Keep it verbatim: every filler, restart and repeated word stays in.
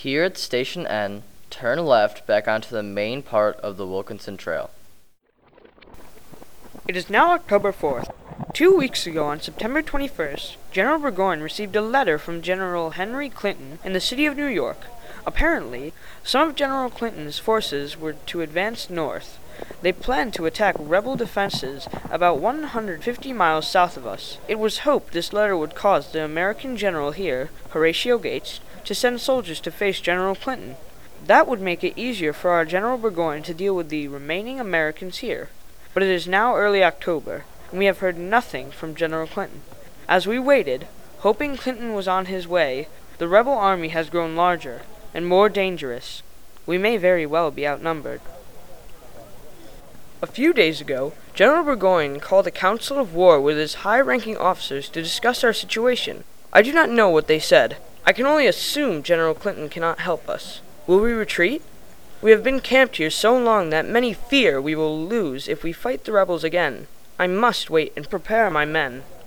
Here at Station N, turn left back onto the main part of the Wilkinson Trail. It is now October fourth. Two weeks ago, on September twenty-first, General Burgoyne received a letter from General Henry Clinton in the city of New York. Apparently, some of General Clinton's forces were to advance north. They planned to attack rebel defenses about one hundred fifty miles south of us. It was hoped this letter would cause the American general here, Horatio Gates, to send soldiers to face General Clinton. That would make it easier for our General Burgoyne to deal with the remaining Americans here. But it is now early October, and we have heard nothing from General Clinton. As we waited, hoping Clinton was on his way, the rebel army has grown larger and more dangerous. We may very well be outnumbered. A few days ago, General Burgoyne called a council of war with his high-ranking officers to discuss our situation. I do not know what they said. I can only assume General Clinton cannot help us. Will we retreat? We have been camped here so long that many fear we will lose if we fight the rebels again. I must wait and prepare my men.